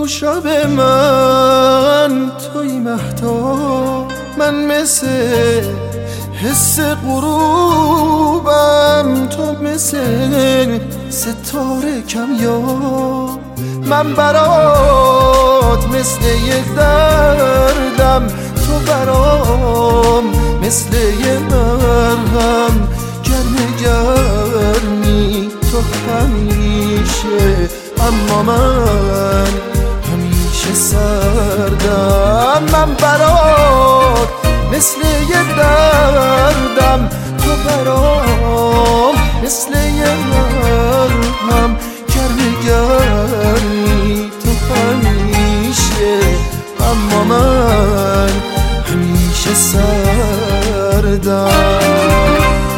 تو شب من توی مهتاب، من مثل حس غروبم، تو مثل ستاره کمیاب. من برات مثل یه دردم، تو برام مثل یه مرهم. گرم گرمی تو همیشه، اما من همیشه سردم. من برات مثل یه دردم، تو برام مثل یه مرهم. گرم گرمی تو همیشه، اما من همیشه سردم.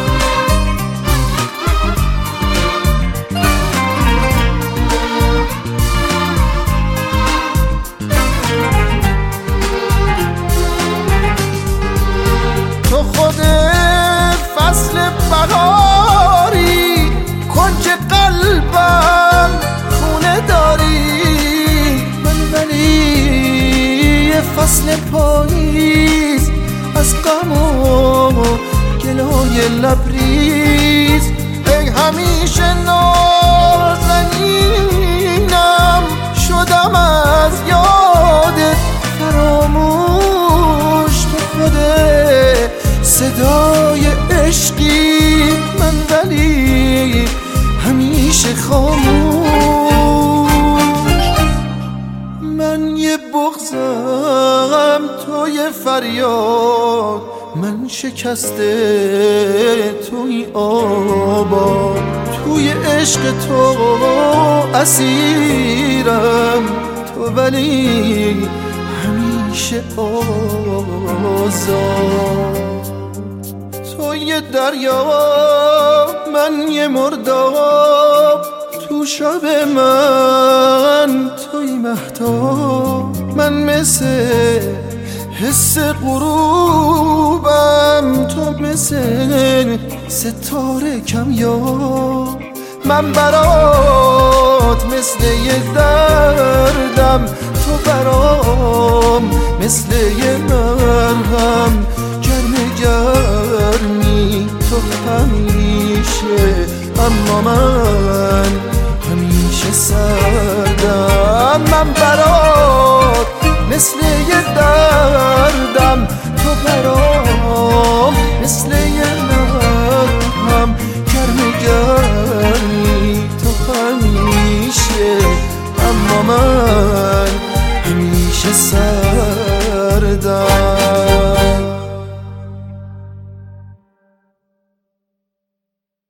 تو خود فصل بهاری، کنج قلبم خونه داری. من ولی فصل پاییز، از غم و گلای لبریز. ای همیشه نازنینم، شدم از یادت فراموش. تو خودت صدای عشقی، من ولی همیشه خاموش. من یه بغضم، تو یه فریاد، من شکسته توی آباد. توی عشق تو اسیرم، تو ولی همیشه آزاد. تو یه دریا، من یه مرداب، تو شب من توی مهتاب. من مثل حس غروبم، تو مثل ستاره کمیاب. من برات مثل یه دردم، تو برام مثل یه مرهم. گرم گرمی تو همیشه، اما من